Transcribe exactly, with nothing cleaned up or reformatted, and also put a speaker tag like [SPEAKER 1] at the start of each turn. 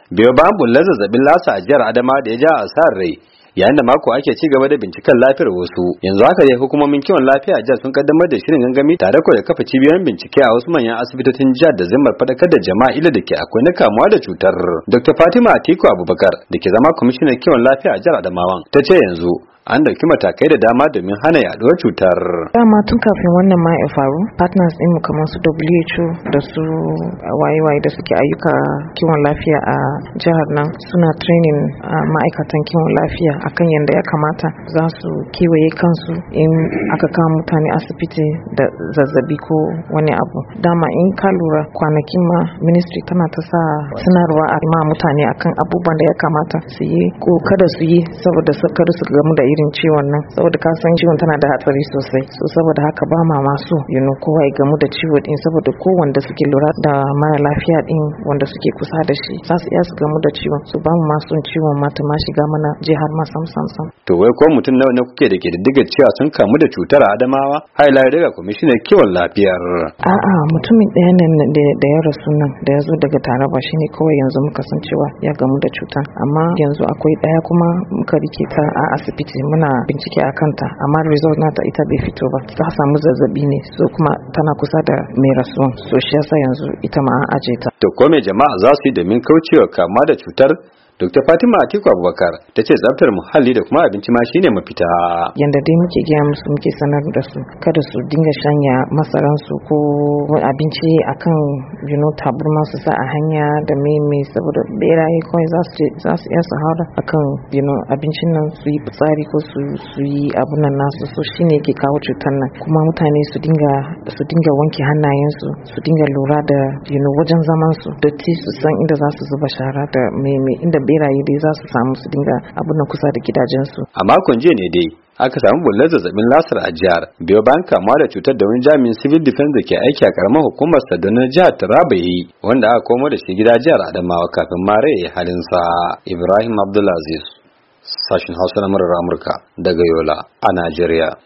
[SPEAKER 1] biyo bayan bullar zazzabin lasa a jihar Adamawa da ya ja asarar rai yayin da mako ake ci gaba da binciken lafiyar wasu. Yanzu haka dai hukumomin kiwon lafiya a jihar sun kaddamar da shirin gangami tare da kafa cibiyoyin bincike a wasu manyan asibitocin jihar da zimmar fadakar da jama'a illa da ke akwai na kamuwa da cutar. Dokta Fatima Atiku Abubakar da ke zama kwamishinan kiwon lafiya a jihar Adamawa ta ce yanzu an dauki matakai da dama domin hana yaduwar cutar.
[SPEAKER 2] Dama tun kafin wannan ma ya faru, partners din mu kamar su W H O da su waye-waye da suke ayyuka kiwon lafiya a jihar nan suna training ma'aikatan kiwon lafiya akan yadda ya kamata za su kewaye kansu in aka kawo mutane asibiti da zazzabi ko wani abu. Dama in ka lura kwanakin ma ministry tana ta sa sanarwa a ma mutane akan abubuwan da ya kamata su yi ko kada su yi saboda kada su gamu da irin ciwon nan, saboda ka san ciwon tana da hatsari sosai, so saboda haka ba ma masu you know kowa ya gamu da ciwo din, saboda ko wanda suke lura da mara lafiya din wanda suke kusa da shi za su iya su gamu da ciwon, so ba mu masu ciwon ma ta ma shiga mana jihar ma sam sam sam.
[SPEAKER 1] To wai ko mutum nawa ne kuke da ke diddiga cewa sun kamu da cutar a Adamawa? Haila daga kwamishinan kiwon lafiyar.
[SPEAKER 2] A'a mutumin ɗaya nan da ya rasu nan da ya zo daga Taraba shine kawai yanzu muka san cewa ya gamu da cutar, amma yanzu akwai ɗaya kuma muka rike ta a asibiti muna bincike a kanta, amma result nata ita bai fito ba, ta samu zazzabi ne, so kuma tana kusa da mai rasuwan, so shi yasa yanzu ita ma an aje ta.
[SPEAKER 1] To ko me jama'a za su yi domin kaucewa kama da cutar? Dokta Fatima Atiku Abubakar ta ce tsaftar muhalli da kuma abinci ma shine mafita.
[SPEAKER 2] Yanda dai muke gaya musu muke sanar da su kada su dinga shanya masaran su ko abinci akan you know taburma su sa a hanya da meme, saboda beraye kawai za su za su iya su haura akan you know abincin nan su yi fitsari ko su su yi abun nan nasu, so shine ke kawo cutar nan. Kuma mutane su dinga su dinga wanke hannayen su su dinga lura da you know wajen zaman su, datti su san inda za su zuba shara da meme, inda beraye dai za su samu su dinga abun nan kusa da gidajensu.
[SPEAKER 1] A makon jiya ne dai aka samu bullar zazzabin lasar a jihar biyo bayan kamuwa da cutar da wani jami'in civil defense da ke aiki a karamar hukumar Saduna jihar Taraba yi, wanda aka komo da shi gida jihar Adamawa kafin mare ya halinsa. Ibrahim Abdulaziz, sashin Hausa na murar Amurka daga Yola a Najeriya.